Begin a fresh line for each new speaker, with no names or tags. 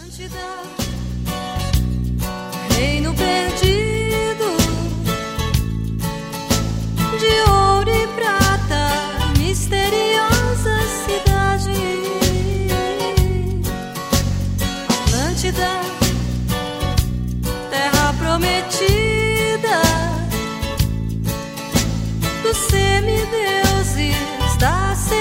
Reino perdido de ouro e prata, misteriosa cidade. Atlântida, terra prometida dos semideuses da